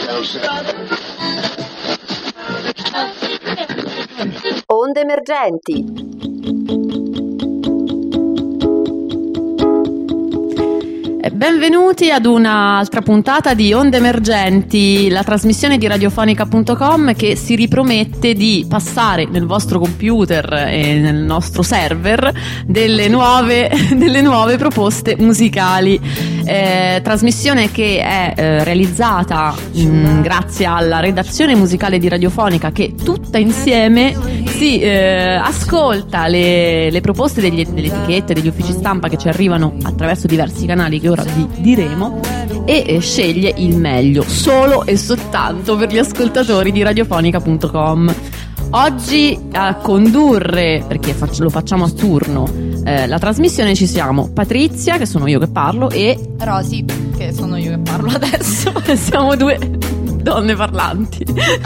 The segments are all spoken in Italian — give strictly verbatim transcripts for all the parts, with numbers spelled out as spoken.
Onde emergenti. Benvenuti ad un'altra puntata di Onde Emergenti, la trasmissione di radiofonica punto com che si ripromette di passare nel vostro computer e nel nostro server delle nuove, delle nuove proposte musicali. Eh, trasmissione che è eh, realizzata mh, grazie alla redazione musicale di Radiofonica, che tutta insieme si eh, ascolta le, le proposte degli, delle etichette, degli uffici stampa che ci arrivano attraverso diversi canali che ora vi diremo, e eh, sceglie il meglio solo e soltanto per gli ascoltatori di radiofonica punto com. Oggi a condurre, perché lo facciamo a turno, eh, la trasmissione ci siamo Patrizia, che sono io che parlo, e Rosy, che sono io che parlo adesso. Siamo due donne parlanti.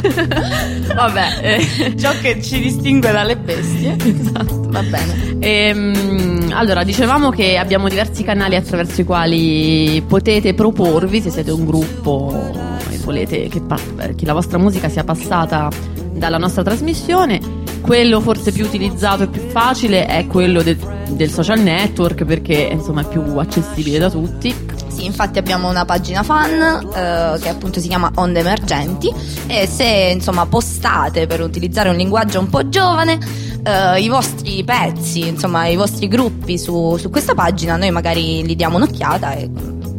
Vabbè, eh. Ciò che ci distingue dalle bestie. Esatto. Va bene. Ehm, allora, dicevamo che abbiamo diversi canali attraverso i quali potete proporvi, se siete un gruppo e volete che, pa- che la vostra musica sia passata dalla nostra trasmissione. Quello forse più utilizzato e più facile è quello de- del social network, perché insomma è più accessibile da tutti. Sì, infatti abbiamo una pagina fan eh, che appunto si chiama Onde Emergenti, e se insomma postate, per utilizzare un linguaggio un po' giovane, eh, i vostri pezzi, insomma i vostri gruppi su, su questa pagina, noi magari li diamo un'occhiata e,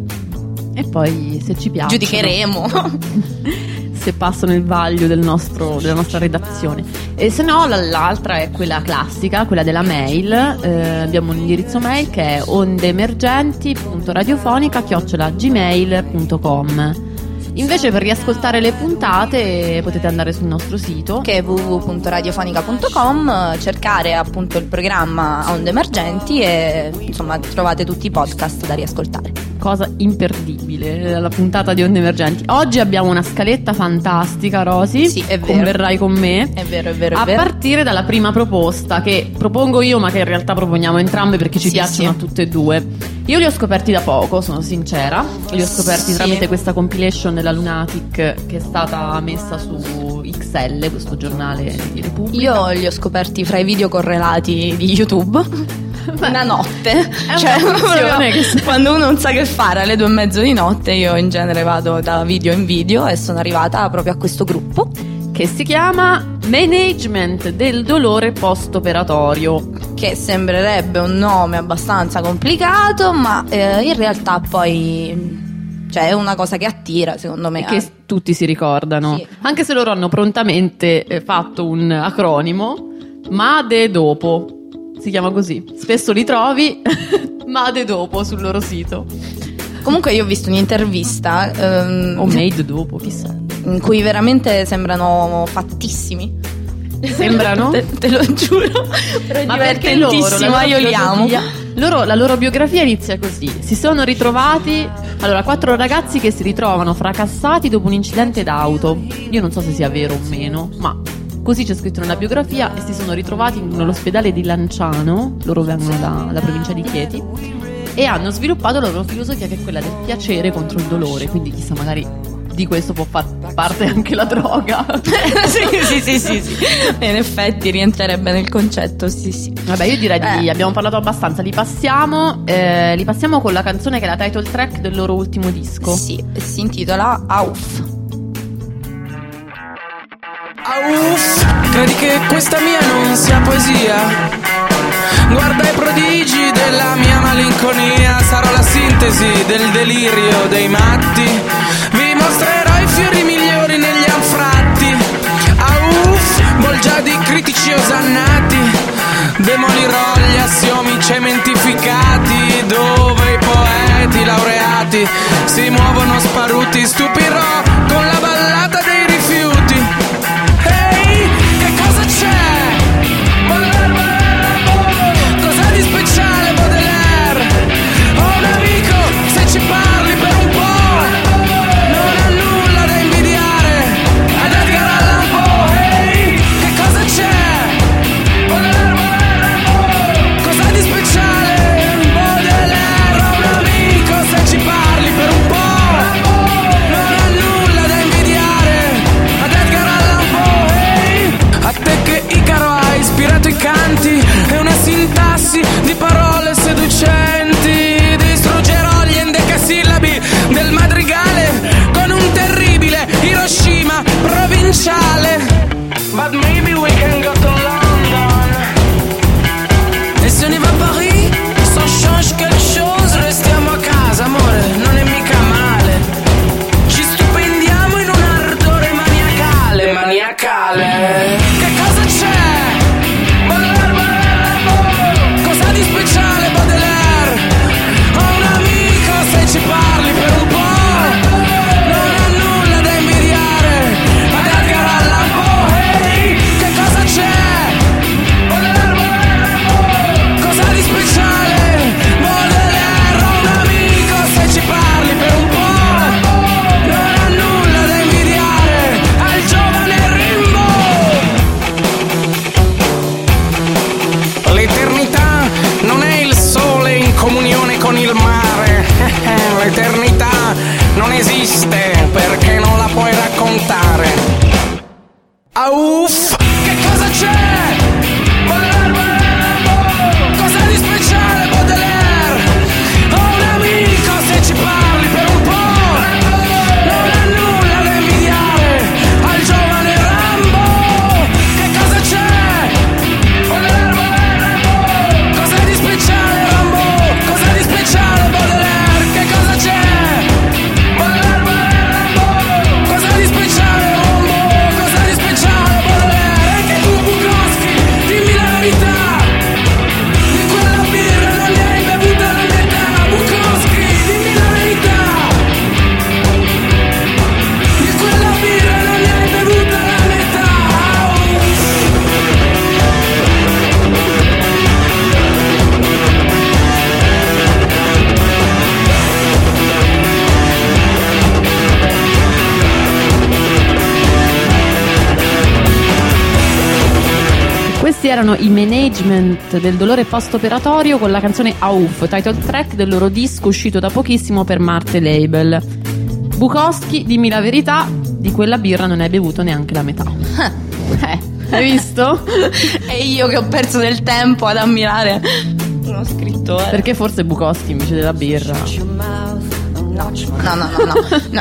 e poi se ci piace giudicheremo. Se passano il vaglio del nostro, della nostra redazione. E se no l'altra è quella classica, quella della mail. Eh, abbiamo un indirizzo mail che è ondeemergenti punto radiofonica chiocciola gmail punto com. Invece, per riascoltare le puntate potete andare sul nostro sito, che è w w w punto radiofonica punto com, cercare appunto il programma Onde Emergenti e insomma trovate tutti i podcast da riascoltare. Cosa imperdibile, la puntata di Onde Emergenti. Oggi abbiamo una scaletta fantastica, Rosy. Sì, è vero. Converrai con me. È vero, è vero, è a vero. partire dalla prima proposta, che propongo io, ma che in realtà proponiamo entrambe perché ci sì, piacciono sì. a tutte e due. Io li ho scoperti da poco, sono sincera. Li ho scoperti sì. tramite questa compilation della Lunatic, che è stata messa su X L, questo giornale di Repubblica. Io li ho scoperti fra i video correlati di YouTube. Una notte, È cioè una funzione che... quando uno non sa che fare alle due e mezzo di notte, io in genere vado da video in video e sono arrivata proprio a questo gruppo che si chiama Management del dolore post-operatorio, che sembrerebbe un nome abbastanza complicato, ma eh, in realtà poi cioè è una cosa che attira, secondo me, e che tutti si ricordano, sì. Anche se loro hanno prontamente eh, fatto un acronimo, Made dopo. Si chiama così. Spesso li trovi Made dopo sul loro sito. Comunque io ho visto un'intervista ehm, O Made dopo, chissà. in cui veramente sembrano fattissimi. Sembrano? te, te lo giuro. Però è Ma perché loro, divertentissimo, la loro io li amo. biografia- loro, la loro biografia inizia così. Si sono ritrovati, allora, quattro ragazzi che si ritrovano fracassati dopo un incidente d'auto. Io non so se sia vero o meno, ma così c'è scritto nella biografia. E si sono ritrovati nell'ospedale di Lanciano, loro vengono da- dalla provincia di Chieti, e hanno sviluppato la loro filosofia, che è quella del piacere contro il dolore. Quindi chissà, magari di questo può far parte anche la droga. sì, sì, sì, sì, sì. In effetti rientrerebbe nel concetto, sì, sì. Vabbè, io direi di Eh. abbiamo parlato abbastanza. Li passiamo eh, Li passiamo con la canzone che è la title track del loro ultimo disco. Sì, si intitola Auf. Auf, credi che questa mia non sia poesia? Guarda i prodigi della mia malinconia, sarò la sintesi del delirio dei matti. Vi mostrerò i fiori migliori negli anfratti. Auf, bolgiadi critici osannati, demolirò gli assiomi cementificati, dove i poeti laureati si muovono sparuti. Stupirò con la ballata dei rifiuti. Ehi, che cosa c'è? Baudelaire, Baudelaire, cosa di speciale Baudelaire? Ho un amico, se ci parli per un po', non ha nulla da invidiare ad Edgar Allan Poe. Ehi, che cosa c'è? Baudelaire, Baudelaire, cosa di speciale Baudelaire? Ho un amico, se ci parli per un po', non provinciale, but maybe we can go to London. E se on y va a Paris, ça change quelque chose, restiamo a casa, amore, non è mica male. Ci stipendiamo in un ardore maniacale, maniacale. Che cosa c'è? Baudelaire, Baudelaire, cosa di speciale Baudelaire? Ho un amico, se ci parli per un po', non ha nulla da invidiare ad Edgar Allan Poe. Hey, che cosa c'è? Baudelaire, Baudelaire, cosa di speciale Baudelaire? Ho un amico, se ci parli per un po', non ha nulla da invidiare al giovane Rimbaud. L'eternità non è il sole in comunione con il mare. L'eternità non esiste perché non la puoi raccontare. Ah, uff, che cosa c'è? Baudelaire, Baudelaire, cosa di speciale Baudelaire? Ho un amico, se ci parli per un po', non ha nulla da invidiare al giovane Rambo. Che cosa c'è? Baudelaire, Baudelaire, cosa di speciale Rambo? Cosa di speciale Baudelaire? Che cosa c'è? Baudelaire, Baudelaire, cosa di speciale Rambo? Cosa di speciale Baudelaire? E che tu Bukowski, dimmi la verità, di quella birra non ne hai bevuta la metà. Bukowski, dimmi la verità, di quella birra non ne hai bevuta la metà. Questi erano i Management del dolore post-operatorio con la canzone Auf, title track del loro disco uscito da pochissimo per Marte Label. Bukowski, dimmi la verità, di quella birra non hai bevuto neanche la metà. Eh, hai visto? E io che ho perso del tempo ad ammirare uno scrittore. Perché forse Bukowski invece della birra. No, no, no, no, no. No.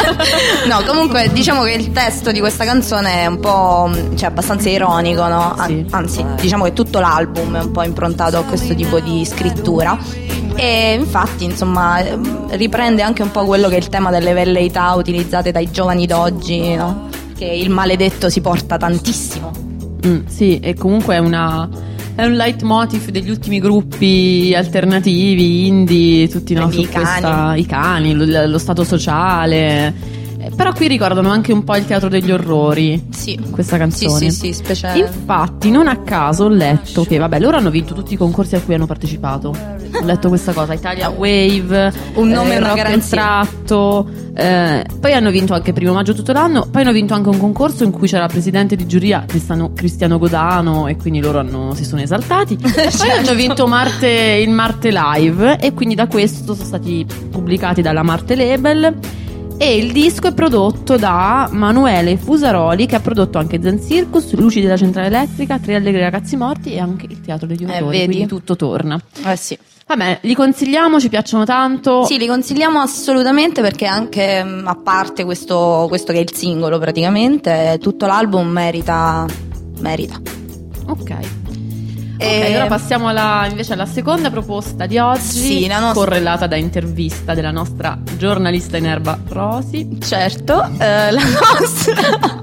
No, comunque diciamo che il testo di questa canzone è un po', cioè abbastanza ironico, no? An- Sì. Anzi, diciamo che tutto l'album è un po' improntato a questo tipo di scrittura. E infatti, insomma, riprende anche un po' quello che è il tema delle velleità utilizzate dai giovani d'oggi, no? Che il maledetto si porta tantissimo. Mm, sì, e comunque è una è un leitmotiv degli ultimi gruppi alternativi, indie, tutti no, Quindi su i cani. questa, i cani, lo, lo stato sociale. Eh, Però qui ricordano anche un po' il teatro degli orrori. Sì. Questa canzone. Sì, sì, sì, speciale. Infatti, non a caso ho letto che, vabbè, loro hanno vinto tutti i concorsi a cui hanno partecipato. Ho letto questa cosa: Italia Wave, Un nome e una Rock and garanzia. Tratto. Eh, poi hanno vinto anche Primo Maggio tutto l'anno. Poi hanno vinto anche un concorso in cui c'era la presidente di giuria Cristiano, Cristiano Godano, e quindi loro hanno, si sono esaltati. Poi hanno vinto Marte, il Marte Live, e quindi da questo sono stati pubblicati dalla Marte Label. E il disco è prodotto da Manuele Fusaroli, che ha prodotto anche Zen Circus, Luci della Centrale Elettrica, Tre allegri ragazzi morti e anche il Teatro degli Eh, Orrori, vedi? quindi tutto torna. Eh sì. Vabbè, li consigliamo, ci piacciono tanto. Sì, li consigliamo assolutamente, perché anche mh, a parte questo, questo che è il singolo praticamente, tutto l'album merita merita. Ok. Ok, E- ora passiamo alla, invece alla seconda proposta di oggi, Sì, la nostra- correlata da intervista della nostra giornalista in erba Rosi. Certo, eh, la nostra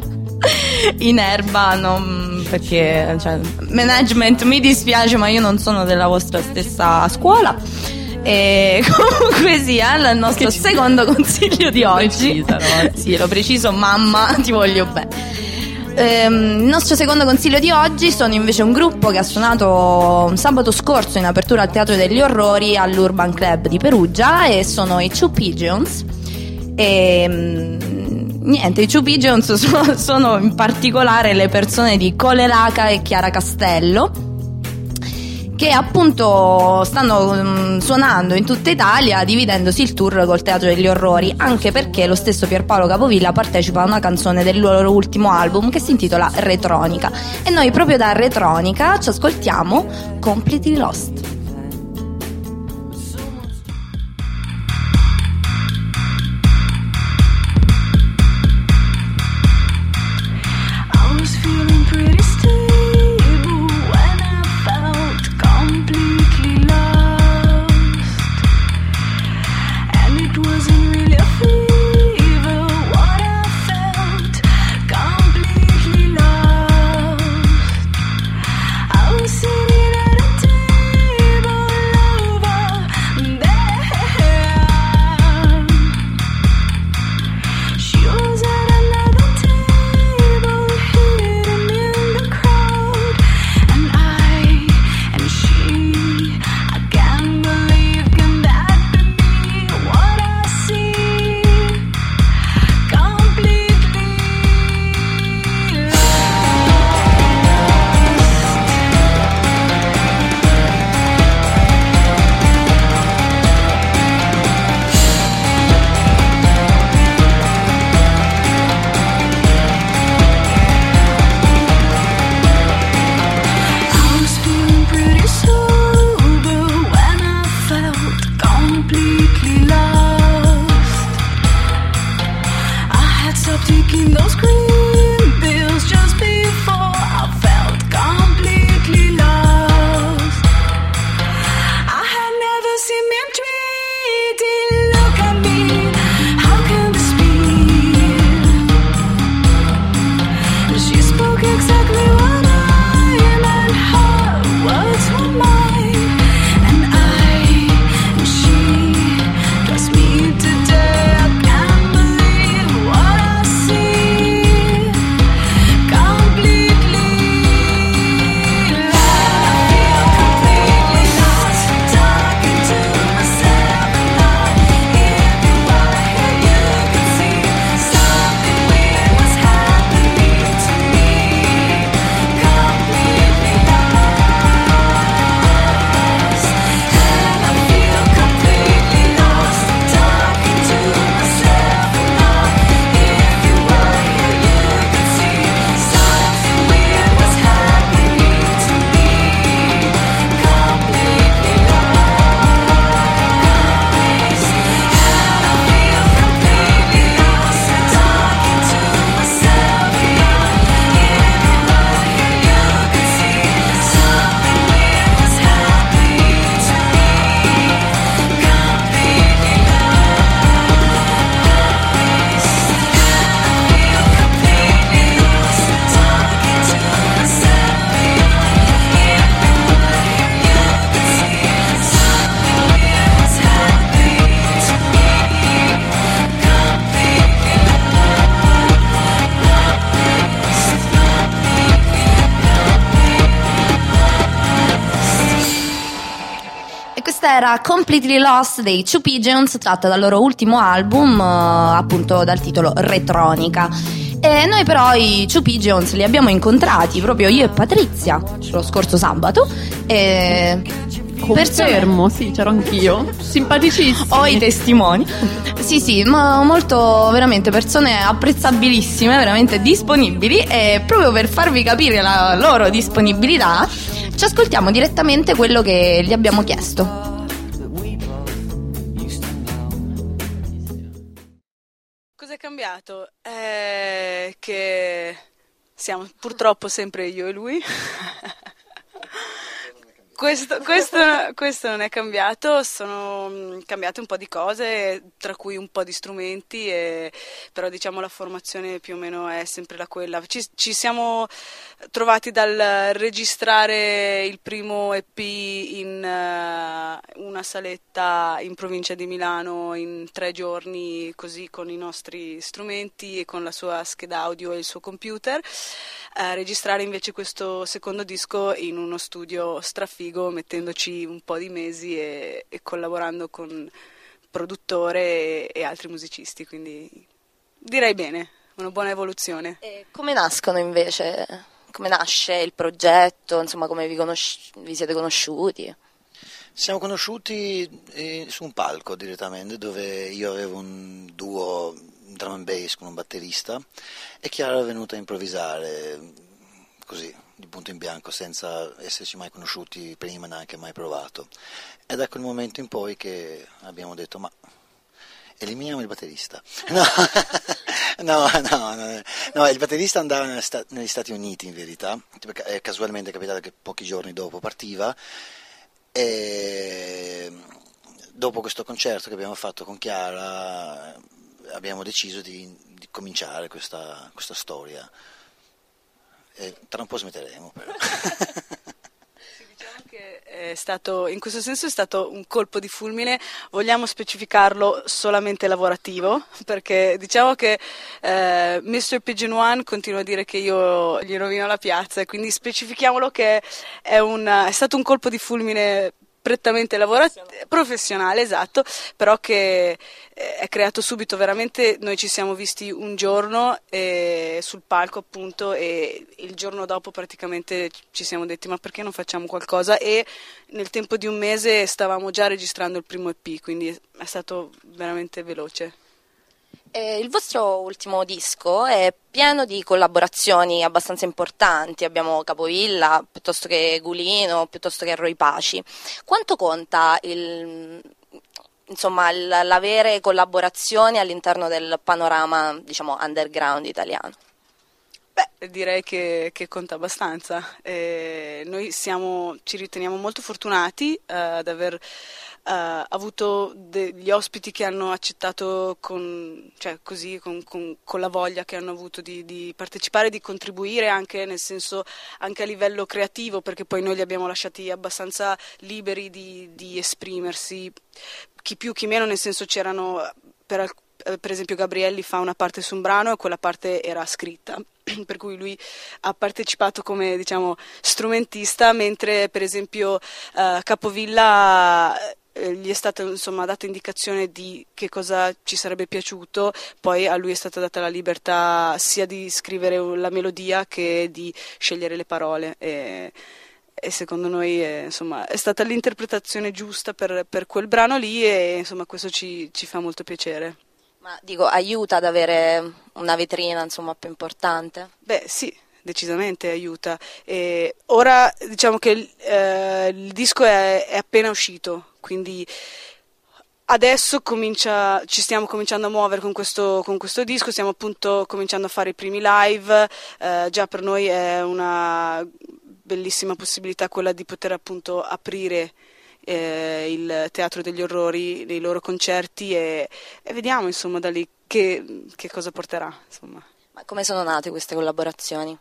in erba non, perché cioè, management mi dispiace, ma io non sono della vostra stessa scuola. E comunque sia, il nostro Che ci- secondo consiglio di oggi. Precisa, Rosi. Sì, lo preciso, mamma, ti voglio bene. Ehm, il nostro secondo consiglio di oggi sono invece un gruppo che ha suonato un sabato scorso in apertura al Teatro degli Orrori all'Urban Club di Perugia, e sono i Two Pigeons. E mm, niente, i Two Pigeons sono, sono in particolare le persone di Cole Laca e Chiara Castello, che appunto stanno mm, suonando in tutta Italia, dividendosi il tour col Teatro degli Orrori, anche perché lo stesso Pierpaolo Capovilla partecipa a una canzone del loro ultimo album che si intitola Retronica, e noi proprio da Retronica ci ascoltiamo Completely Lost. taking those green pills just before I felt completely lost. I had never seen men treated. Look at me, how can this be? She spoke exactly what I am, and her words were mine. And I, and she, trust me today, I can't believe what I see. Completely lost, I feel completely lost. Talking to myself and not hearing what I hear. You can see something weird was happening to me. Completely lost, and I feel completely lost. Talking to myself and not hearing what I hear. You can see something weird was happening to me. Completely lost, and I feel completely lost. Talking to myself and not hearing what I hear. You can see something weird was happening to me. Completely lost, and I feel completely lost. Talking to myself and not hearing what I hear. You can see something weird was happening to me. Completely E questa era Completely Lost dei Two Pigeons, tratta dal loro ultimo album, eh, appunto dal titolo Retronica. E noi però i Two Pigeons li abbiamo incontrati proprio io e Patrizia lo scorso sabato. E Confermo, sì, c'ero anch'io. Simpaticissimi. ho i testimoni. Sì, sì, ma molto, veramente persone apprezzabilissime, veramente disponibili. E proprio per farvi capire la loro disponibilità, ci ascoltiamo direttamente quello che gli abbiamo chiesto. Cos'è cambiato? Eh, che siamo purtroppo sempre io e lui. Questo, questo, questo non è cambiato, sono mm, cambiate un po' di cose, tra cui un po' di strumenti, e, però diciamo la formazione più o meno è sempre la quella. Ci, ci siamo trovati dal registrare il primo E P in eh, una saletta in provincia di Milano in tre giorni, così con i nostri strumenti e con la sua scheda audio e il suo computer, a registrare invece questo secondo disco in uno studio strafigo, mettendoci un po' di mesi e, e collaborando con produttore e, e altri musicisti, quindi direi bene, una buona evoluzione. E come nascono invece? Come nasce il progetto? Insomma, come vi, conosci- vi siete conosciuti? Siamo conosciuti eh, su un palco direttamente, dove io avevo un duo drum and bass con un batterista e Chiara è venuta a improvvisare così, di punto in bianco, senza esserci mai conosciuti prima, neanche mai provato. È da quel momento in poi che abbiamo detto: ma eliminiamo il batterista. No, no, no, no, no, il batterista andava negli Stati Uniti in verità, è casualmente capitato che pochi giorni dopo partiva, e dopo questo concerto che abbiamo fatto con Chiara abbiamo deciso di, di cominciare questa, questa storia. E tra un po' smetteremo però. Diciamo che è stato, in questo senso è stato un colpo di fulmine, vogliamo specificarlo solamente lavorativo, perché diciamo che eh, mister Pigeon One continua a dire che io gli rovino la piazza, e quindi specifichiamolo che è, un, è stato un colpo di fulmine prettamente lavorativo, professionale, esatto, però che eh, è creato subito. Veramente noi ci siamo visti un giorno eh, sul palco appunto, e il giorno dopo praticamente ci siamo detti: ma perché non facciamo qualcosa? E nel tempo di un mese stavamo già registrando il primo E P, quindi è stato veramente veloce. Eh, il vostro ultimo disco è pieno di collaborazioni abbastanza importanti, abbiamo Capovilla, piuttosto che Gulino, piuttosto che Roy Paci. Quanto conta il, insomma l- l'avere collaborazioni all'interno del panorama, diciamo, underground italiano? Beh, direi che, che conta abbastanza. Eh, noi siamo, ci riteniamo molto fortunati eh, ad aver eh, avuto degli ospiti che hanno accettato con, cioè così, con, con, con la voglia che hanno avuto di, di partecipare, di contribuire anche nel senso anche a livello creativo, perché poi noi li abbiamo lasciati abbastanza liberi di, di esprimersi, chi più chi meno, nel senso c'erano per alcuni. Per esempio Gabrielli fa una parte su un brano e quella parte era scritta, per cui lui ha partecipato come, diciamo, strumentista, mentre per esempio uh, Capovilla eh, gli è stata, insomma, data indicazione di che cosa ci sarebbe piaciuto, poi a lui è stata data la libertà sia di scrivere la melodia che di scegliere le parole. E, e secondo noi è, insomma, è stata l'interpretazione giusta per, per quel brano lì, e insomma questo ci, ci fa molto piacere. Ma dico, aiuta ad avere una vetrina, insomma, più importante? Beh, sì, decisamente aiuta. E ora diciamo che eh, il disco è, è appena uscito, quindi adesso comincia, ci stiamo cominciando a muovere con questo, con questo disco, stiamo appunto cominciando a fare i primi live, eh, già per noi è una bellissima possibilità quella di poter appunto aprire Eh, il Teatro degli Orrori nei loro concerti, e, e vediamo insomma da lì che, che cosa porterà, insomma. Ma come sono nate queste collaborazioni?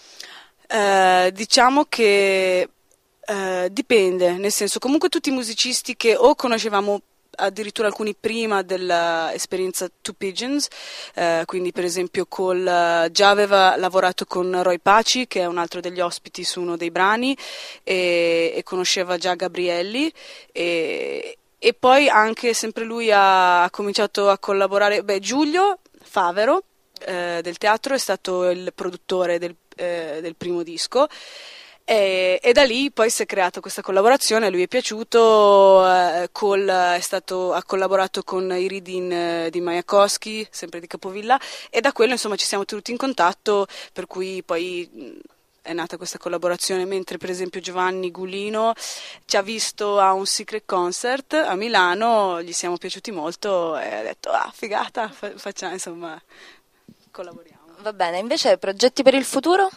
Eh, diciamo che eh, dipende, nel senso comunque tutti i musicisti che o conoscevamo addirittura alcuni prima dell'esperienza Two Pigeons, eh, quindi per esempio col, già aveva lavorato con Roy Paci, che è un altro degli ospiti su uno dei brani, e, e conosceva già Gabrielli, e, e poi anche sempre lui ha, ha cominciato a collaborare, beh, Giulio Favero eh, del teatro è stato il produttore del, eh, del primo disco. E, e da lì poi si è creata questa collaborazione, a lui è piaciuto, eh, col, è stato, ha collaborato con i reading eh, di Majakowski, sempre di Capovilla, e da quello insomma ci siamo tenuti in contatto, per cui poi mh, è nata questa collaborazione, mentre per esempio Giovanni Gulino ci ha visto a un Secret Concert a Milano, gli siamo piaciuti molto e ha detto ah figata, fa, facciamo, insomma collaboriamo. Va bene, invece progetti per il futuro?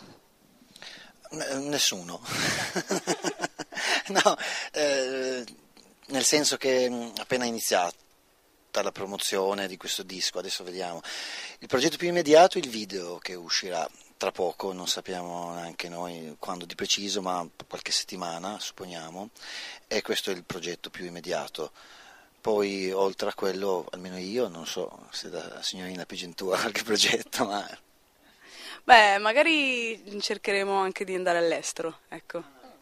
Nessuno. No, eh, nel senso che appena iniziata la promozione di questo disco, adesso vediamo. Il progetto più immediato è il video che uscirà tra poco, non sappiamo neanche noi quando di preciso, ma qualche settimana supponiamo, e questo è il progetto più immediato. Poi oltre a quello, almeno io, non so se la signorina Pigentua ha qualche progetto, ma... Beh, magari cercheremo anche di andare all'estero, ecco.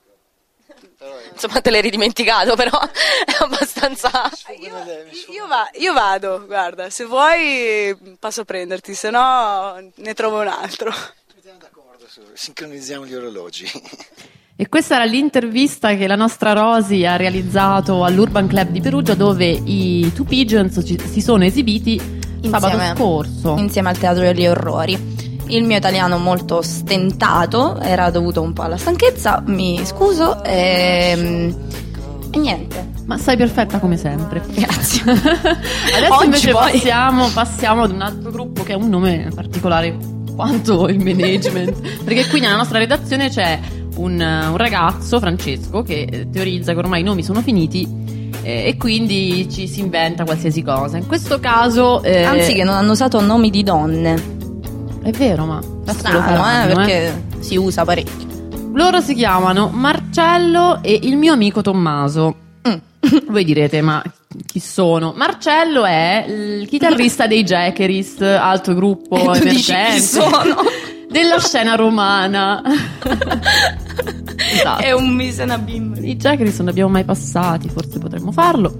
Insomma, te l'eri dimenticato, però è abbastanza... Io, io, va, io vado, guarda, se vuoi passo a prenderti, se no ne trovo un altro. Mettiamo d'accordo, sincronizziamo gli orologi. E questa era l'intervista che la nostra Rosy ha realizzato all'Urban Club di Perugia, dove i Two Pigeons ci, si sono esibiti insieme, sabato scorso. Insieme al Teatro degli Orrori. Il mio italiano molto stentato era dovuto un po' alla stanchezza, mi scuso, e, e niente. Ma sei perfetta come sempre. Grazie. Adesso Oggi invece poi... passiamo, passiamo ad un altro gruppo che ha un nome particolare quanto il management, perché qui nella nostra redazione c'è un, un ragazzo, Francesco, che teorizza che ormai i nomi sono finiti eh, e quindi ci si inventa qualsiasi cosa. In questo caso eh, anzi, che non hanno usato nomi di donne. È vero, ma strano, faranno, eh, perché eh. si usa parecchio. Loro si chiamano Marcello e il mio amico Tommaso. Mm. Voi direte, ma chi sono? Marcello è il chitarrista dei Jackeries, altro gruppo e tu dici emergente chi sono? della scena romana. Esatto. È un misena bimbo. I Jackeries non li abbiamo mai passati, forse potremmo farlo.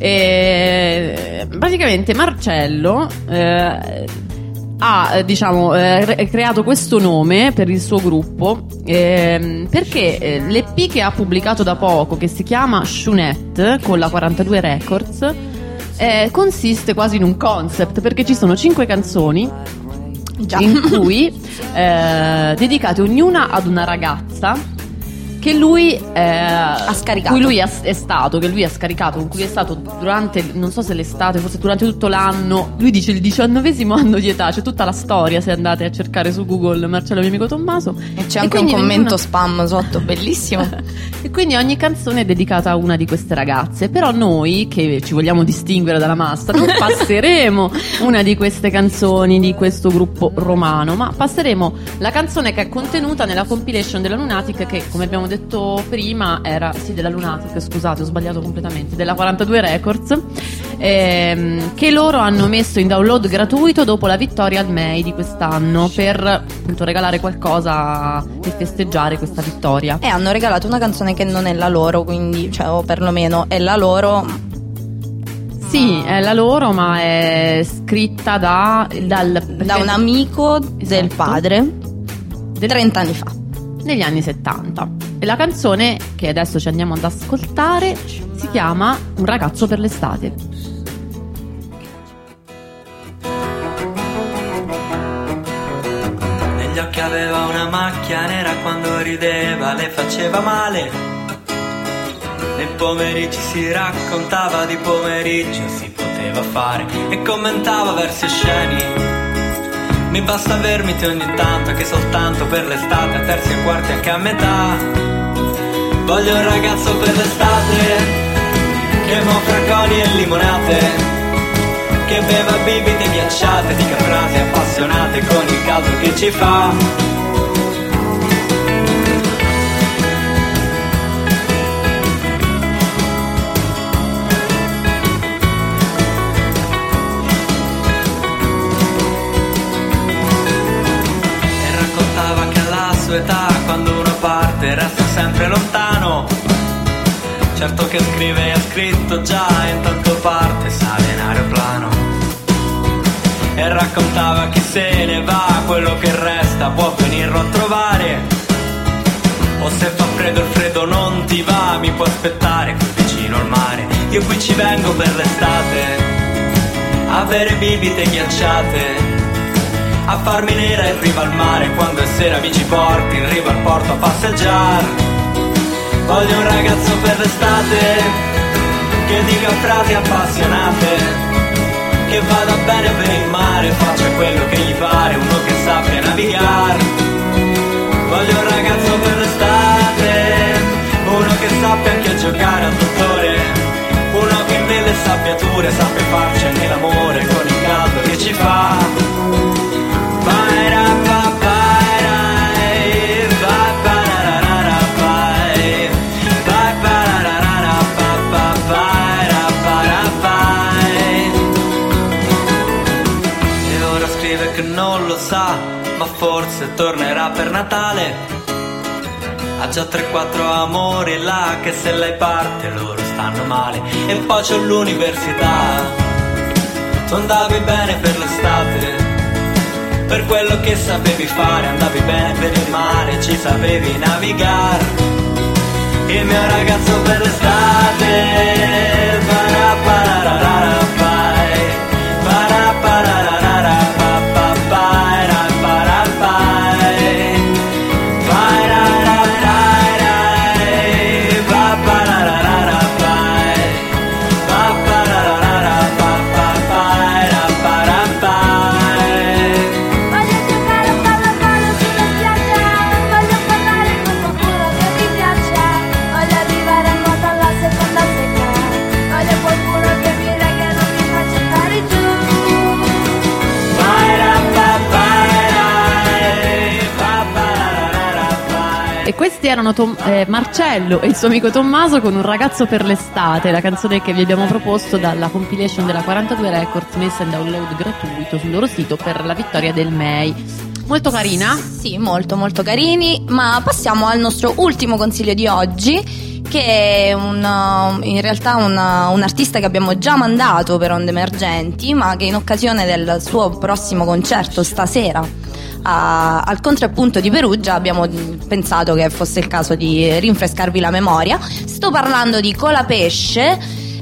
E, praticamente Marcello eh, ha diciamo eh, creato questo nome per il suo gruppo eh, perché eh, l'E P che ha pubblicato da poco, che si chiama Shunette con la quarantadue Records, eh, consiste quasi in un concept, perché ci sono cinque canzoni Già. in cui eh, dedicate ognuna ad una ragazza che lui eh, ha scaricato. cui lui è, è stato, che lui ha scaricato, con cui è stato durante, non so se l'estate, forse durante tutto l'anno. Lui dice il diciannovesimo anno di età, c'è tutta la storia se andate a cercare su Google Marcello mio amico Tommaso. E c'è E anche un quindi commento vengono- spam sotto, bellissimo. E quindi ogni canzone è dedicata a una di queste ragazze. Però noi, che ci vogliamo distinguere dalla massa, non passeremo una di queste canzoni di questo gruppo romano, ma passeremo la canzone che è contenuta nella compilation della Lunatic, che come abbiamo detto prima era, sì, della Lunatic, scusate ho sbagliato completamente, della quarantadue Records, ehm, che loro hanno messo in download gratuito dopo la vittoria al M E I di quest'anno, per appunto regalare qualcosa e festeggiare questa vittoria. E hanno regalato una canzone che non è la loro, quindi, cioè, o perlomeno è la loro. Sì, è la loro, ma è scritta da, dal, Da un amico del Esatto. padre trenta anni fa. negli anni settanta. E la canzone che adesso ci andiamo ad ascoltare si chiama Un ragazzo per l'estate. Negli occhi aveva una macchia nera, quando rideva le faceva male. Nei pomeriggi si raccontava, di pomeriggio si poteva fare, e commentava versi osceni. Mi basta vermiti ogni tanto, che soltanto per l'estate, a terzi e quarti anche a metà. Voglio un ragazzo per l'estate, che mofra coni e limonate, che beva bibite ghiacciate, dica frasi appassionate con il caldo che ci fa. E raccontava che alla sua età, quando uno parte, resta sempre lontano. Certo che scrive e ha scritto già, intanto parte, sale in aeroplano. E raccontava chi se ne va, quello che resta può venirlo a trovare. O se fa freddo il freddo non ti va, mi può aspettare qui vicino al mare. Io qui ci vengo per l'estate, a bere bibite ghiacciate, a farmi nera in riva al mare, quando è sera mi ci porti in riva al porto a passeggiare. Voglio un ragazzo per l'estate, che dica frasi appassionate, che vada bene per il mare, faccia quello che gli pare, uno che sappia navigare. Voglio un ragazzo per l'estate, uno che sappia anche giocare al dottore, uno che nelle sabbiature sappia farci anche l'amore con il caldo che ci fa. Che non lo sa, ma forse tornerà per Natale. Ha già tre quattro amori là, che se lei parte loro stanno male. E poi c'ho l'università. Tu andavi bene per l'estate, per quello che sapevi fare, andavi bene per il mare, ci sapevi navigare. Il mio ragazzo per l'estate, paraparararapai, paraparararapai. E questi erano Tom- eh, Marcello e il suo amico Tommaso con Un ragazzo per l'estate, la canzone che vi abbiamo proposto dalla compilation della quarantadue Records, messa in download gratuito sul loro sito per la vittoria del M E I. Molto carina? Sì, molto molto carini. Ma passiamo al nostro ultimo consiglio di oggi, che è un, in realtà una, un artista che abbiamo già mandato per Onde Emergenti, ma che in occasione del suo prossimo concerto stasera a, al Contrappunto di Perugia abbiamo pensato che fosse il caso di rinfrescarvi la memoria. Sto parlando di Colapesce,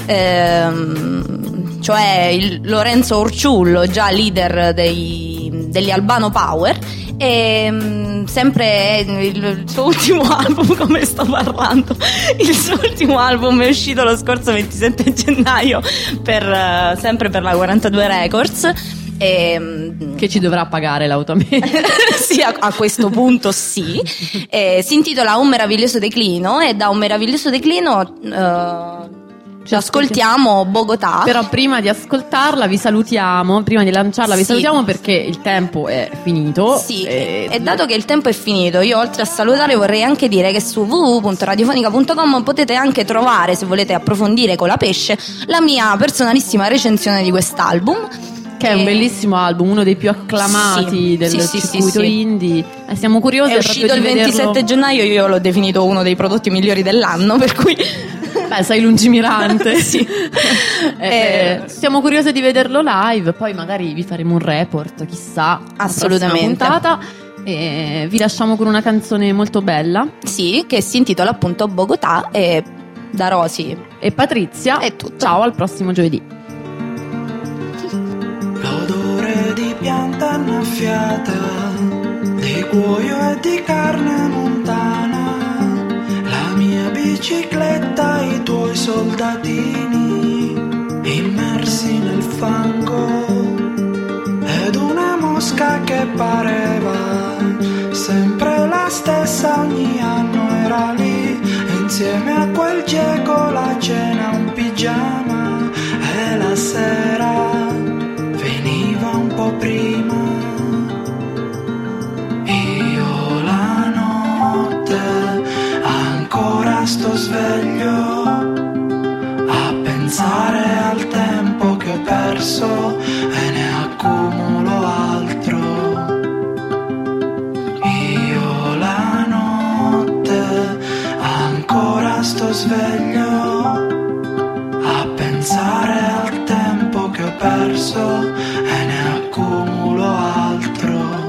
ehm, cioè il Lorenzo Orciullo, già leader dei, degli Albano Power, E mh, sempre il, il suo ultimo album, come sto parlando, il suo ultimo album è uscito lo scorso ventisette gennaio per, uh, sempre per la quarantadue Records. E, che ci dovrà pagare l'automezzo. Sì, a, a questo punto sì. E, si intitola Un meraviglioso declino, e da Un meraviglioso declino uh, ci ascoltiamo Bogotà. Però prima di ascoltarla vi salutiamo, prima di lanciarla vi Sì. salutiamo perché il tempo è finito. Sì, e... e dato che il tempo è finito, io oltre a salutare vorrei anche dire che su w w w punto radiofonica punto com potete anche trovare, se volete approfondire con la pesce, la mia personalissima recensione di quest'album, che è un bellissimo album, uno dei più acclamati Sì, del sì, sì, circuito sì, sì. indie. Eh, siamo curiosi è proprio uscito di il ventisette vederlo. gennaio, io l'ho definito uno dei prodotti migliori dell'anno, per cui Beh, sei lungimirante. Sì. Eh, Eh, siamo curiose di vederlo live, poi magari vi faremo un report, chissà. la Assolutamente. prossima puntata. E vi lasciamo con una canzone molto bella. sì, che si intitola appunto Bogotà, e da Rosy E Patrizia, è tutto. ciao, al prossimo giovedì. L'odore di pianta annaffiata, di cuoio e di carne montana, la mia bicicletta, i tuoi soldatini immersi nel fango, ed una mosca che pareva sempre la stessa ogni anno era lì, insieme a quel geco, la cena, un pigiama, e la sera veniva un po' prima. Io la notte ancora sto sveglio a pensare al tempo che ho perso e ne accumulo altro. Io la notte ancora sto sveglio a pensare al tempo che ho perso e ne accumulo altro.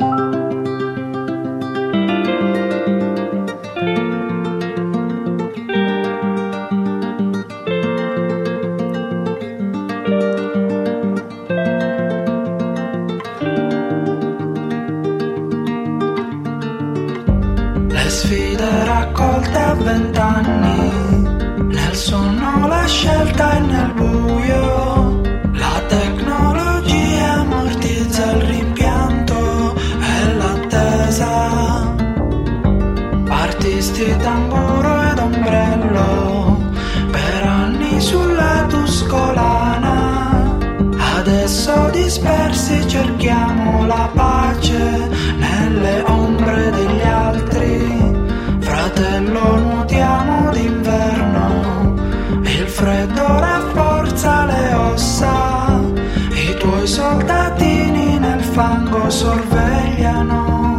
Le sfide raccolte a vent'anni, nel sonno la scelta e nel buio, la tecnologia ammortizza il rimpianto e l'attesa, artisti tamburo ed ombrello, per anni sulla Tuscolana, adesso dispersi cerchiamo la pace nelle ombre degli altri, fratello nuotiamo d'inverno, il freddo rafforza le ossa, i tuoi soldatini nel fango sorvegliano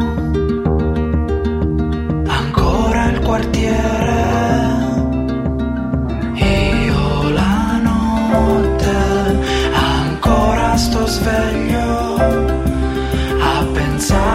ancora il quartiere. Io la notte ancora sto sveglio a pensare